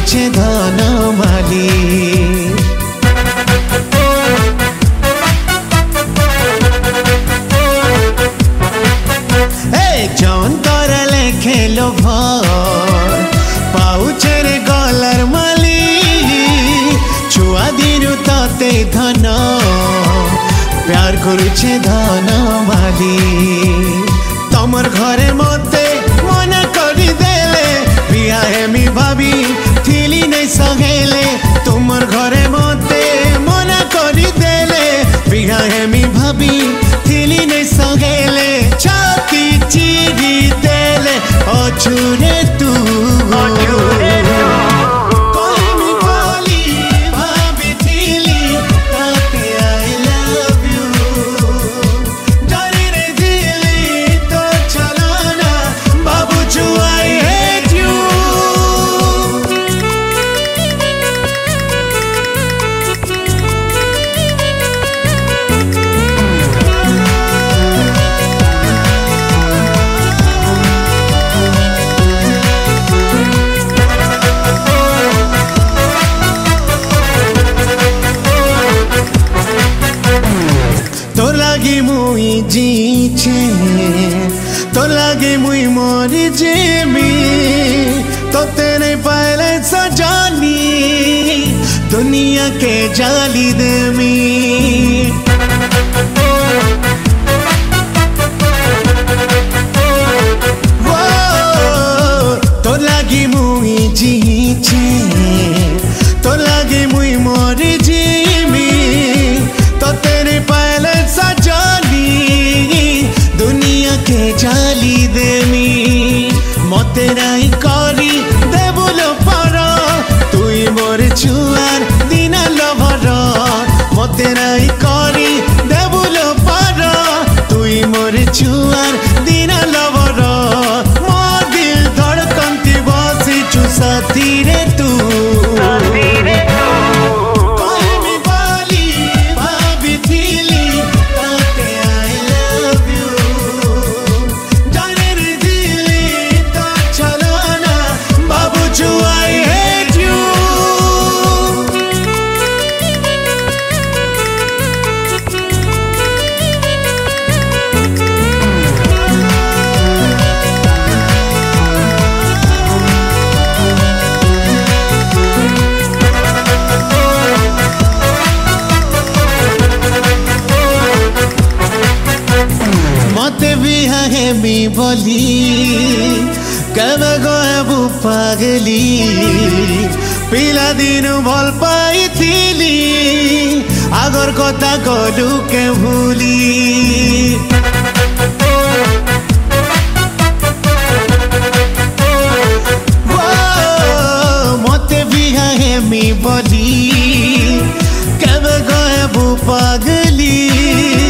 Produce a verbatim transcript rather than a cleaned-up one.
କରୁছে ଧନ ମାଲି জন্তর লেখে লোভ পাউছে রে গলার মালি ছুয়া দিনু ততে ধন প্যার করুছে ধন মালি তমর ঘরে মতে মনে করি দেলে বিয়া হেমি ভাবি থিলি নাই সহেলে তোমার ঘরে মতে মনে করি দেলে বিয়া হেমি ভাবি থিলি নাই সহেলে ছাতি চিরি দেলে অছুরে তু মুই জিছে তো লাগে মুই মরি যেমি তোতে नहीं पाले सजानी दुनिया के जाली देमी वो तो लागी मुई जीचे तो लागी मुई मरी जेमी তোতে नहीं पाले सजानी दुनिया के जाली देमी मते नाई करी देबुलो पर तुई मोर छुआर दिना लभर मते नाई करी देबुलो पर तुई मोर छुआर दिना लभर मो दिल धड़कंती बसी चुसती रे तू मते बिहा हेमी बोली केबे गएबु पागली पिला दिन भल पाइथिली आगर कथा कलु के भूली मते बिहा हेमी बोली केबे गएबु पागली